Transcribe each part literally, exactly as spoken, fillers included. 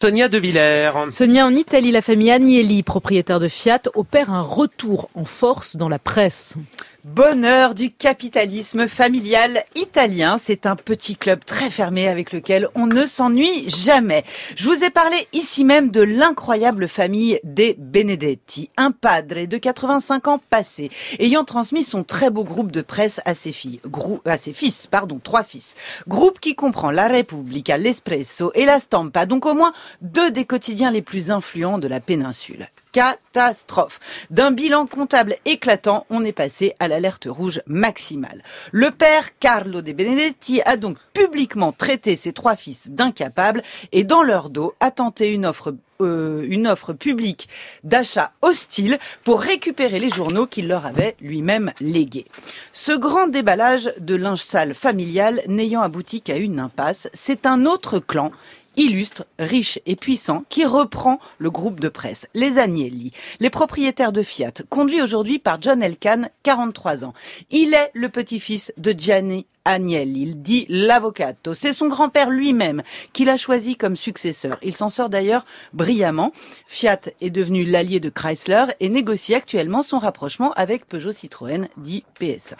Sonia De Villers. Sonia, en Italie, la famille Agnelli, propriétaire de Fiat, opère un retour en force dans la presse. Bonheur du capitalisme familial italien, c'est un petit club très fermé avec lequel on ne s'ennuie jamais. Je vous ai parlé ici même de l'incroyable famille des Benedetti, un padre de quatre-vingt-cinq ans passé, ayant transmis son très beau groupe de presse à ses filles, grou- à ses fils, pardon, trois fils. Groupe qui comprend La Repubblica, l'Espresso et La Stampa, donc au moins deux des quotidiens les plus influents de la péninsule. Catastrophe. D'un bilan comptable éclatant, on est passé à l'alerte rouge maximale. Le père Carlo De Benedetti a donc publiquement traité ses trois fils d'incapables et dans leur dos a tenté une offre euh, une offre publique d'achat hostile pour récupérer les journaux qu'il leur avait lui-même légués. Ce grand déballage de linge sale familial n'ayant abouti qu'à une impasse, c'est un autre clan illustre, riche et puissant, qui reprend le groupe de presse, les Agnelli, les propriétaires de Fiat, conduit aujourd'hui par John Elkann, quarante-trois ans. Il est le petit-fils de Gianni Agnelli, il dit l'avvocato. C'est son grand-père lui-même qui l'a choisi comme successeur. Il s'en sort d'ailleurs brillamment. Fiat est devenu l'allié de Chrysler et négocie actuellement son rapprochement avec Peugeot Citroën, dit P S A.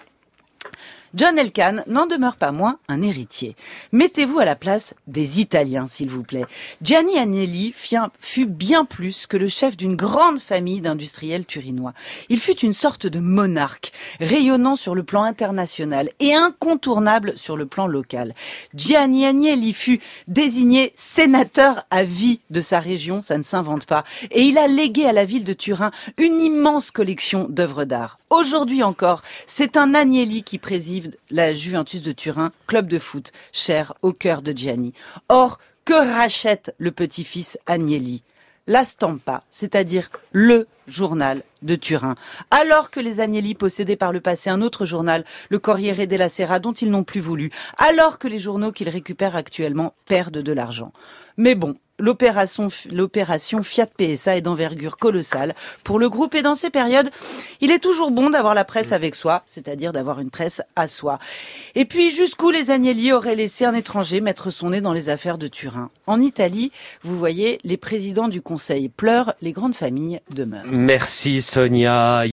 John Elkann n'en demeure pas moins un héritier. Mettez-vous à la place des Italiens, s'il vous plaît. Gianni Agnelli fut bien plus que le chef d'une grande famille d'industriels turinois. Il fut une sorte de monarque, rayonnant sur le plan international et incontournable sur le plan local. Gianni Agnelli fut désigné sénateur à vie de sa région, ça ne s'invente pas, et il a légué à la ville de Turin une immense collection d'œuvres d'art. Aujourd'hui encore, c'est un Agnelli qui préside la Juventus de Turin, club de foot, cher au cœur de Gianni. Or, que rachète le petit-fils Agnelli ? La Stampa, c'est-à-dire le journal de Turin. Alors que les Agnelli possédaient par le passé un autre journal, le Corriere della Sera, dont ils n'ont plus voulu. Alors que les journaux qu'ils récupèrent actuellement perdent de l'argent. Mais bon, l'opération, l'opération Fiat P S A est d'envergure colossale pour le groupe et dans ces périodes, il est toujours bon d'avoir la presse avec soi, c'est-à-dire d'avoir une presse à soi. Et puis jusqu'où les Agnelli auraient laissé un étranger mettre son nez dans les affaires de Turin. En Italie, vous voyez, les présidents du conseil pleurent, les grandes familles demeurent. Merci Sonia.